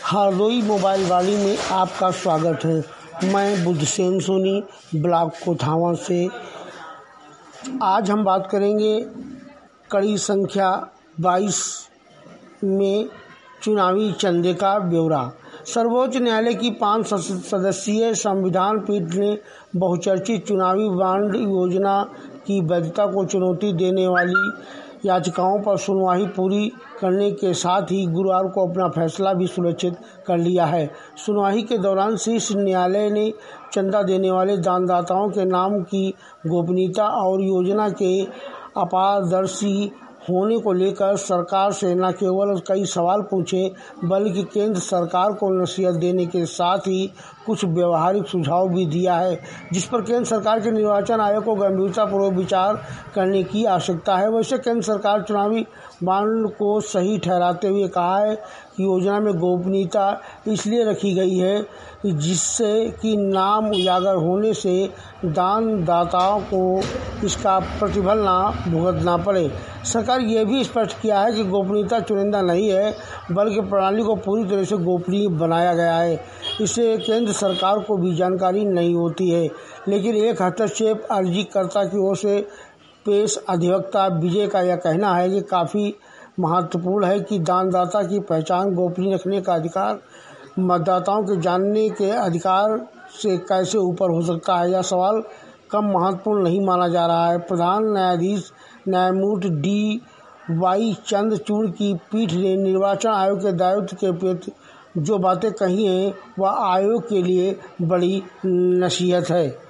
Hardoi mobile वाली में आपका स्वागत है। मैं बुद्धसेन सोनी ब्लॉक कोठावा से। आज हम बात करेंगे कड़ी संख्या 22 में चुनावी चंदे का ब्यौरा। सर्वोच्च न्यायालय की 5 सदस्यीय संविधान पीठ ने बहुचर्चित चुनावी बॉन्ड योजना की वैधता को चुनौती देने वाली याचिकाओं पर सुनवाई पूरी करने के साथ ही गुरुवार को अपना फैसला भी सुनिश्चित कर लिया है। सुनवाई के दौरान शीर्ष न्यायालय ने चंदा देने वाले दानदाताओं के नाम की गोपनीयता और योजना के अपारदर्शी होने को लेकर सरकार से न केवल कई सवाल पूछे बल्कि केंद्र सरकार को नसीहत देने के साथ ही कुछ व्यवहारिक सुझाव भी दिया है, जिस पर केंद्र सरकार के निर्वाचन आयोग को गंभीरतापूर्वक विचार करने की आवश्यकता है। वैसे केंद्र सरकार चुनावी बॉन्ड को सही ठहराते हुए कहा है कि योजना में गोपनीयता इसलिए रखी गई है जिससे कि नाम उजागर होने से दानदाताओं को इसका प्रतिफल ना भुगतना पड़े। सरकार यह भी स्पष्ट किया है कि गोपनीयता चुनिंदा नहीं है बल्कि प्रणाली को पूरी तरह से गोपनीय बनाया गया है। इससे केंद्र सरकार को भी जानकारी नहीं होती है। लेकिन एक हस्तक्षेप अर्जीकर्ता की ओर से पेश अधिवक्ता विजय का यह कहना है कि काफ़ी महत्वपूर्ण है कि दानदाता की पहचान गोपनीय रखने का अधिकार मतदाताओं के जानने के अधिकार से कैसे ऊपर हो सकता है। यह सवाल कम महत्वपूर्ण नहीं माना जा रहा है। प्रधान न्यायाधीश न्यायमूर्ति D.Y. चंद्रचूड़ की पीठ ने निर्वाचन आयोग के दायित्व के प्रति जो बातें कही हैं वह आयोग के लिए बड़ी नसीहत है।